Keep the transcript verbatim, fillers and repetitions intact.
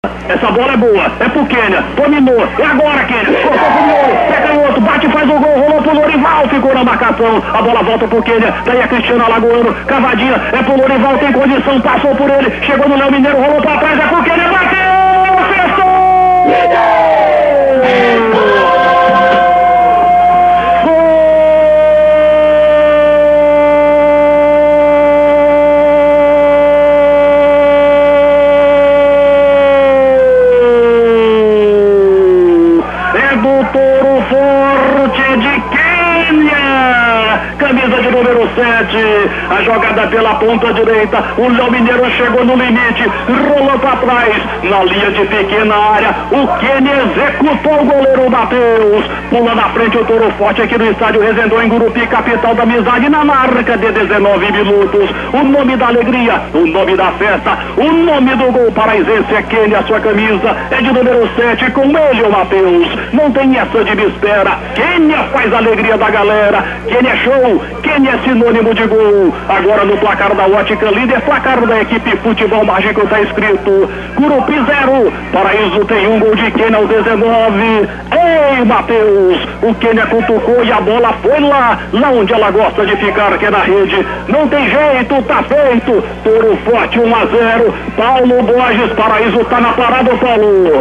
Essa bola é boa, é pro Kênia, dominou, é agora Kênia, cortou pro miolo, pega o outro, bate, faz o gol, rolou pro Lorival, ficou na marcação, a bola volta pro Kênia, daí a Cristiano Alagoano, cavadinha, é pro Lorival, tem condição, passou por ele, chegou no Léo Mineiro, rolou pra trás, é pro Kênia, bateu, fechou! Toro Forte de Kênia, camisa de número sete, a jogada pela ponta direita, o Léo Mineiro chegou no limite, rolou para trás, na linha de pequena área, o Kênia executou o goleiro Matheus, pula na frente o Toro Forte aqui no estádio Resendão, em Gurupi, capital da amizade, na marca de dezenove minutos, o nome da alegria, o nome da festa, o nome do gol paraisense é Kênia, a sua camisa é de número sete, com ele o Matheus, não tem essa de me espera, Kênia faz a alegria da galera, Kênia é show, Kênia é sinônimo de gol, agora no placar da Ótica Líder, placar da equipe Futebol Mágico está escrito, Gurupi zero, Paraíso tem um gol de Kênia aos dezenove, ei Matheus, o Kênia cutucou e a bola foi lá, lá onde ela gosta de ficar, que é na rede, não tem jeito, tá feito, Toro Forte um a zero, Paulo Borges, Paraíso tá na parada, Paulo.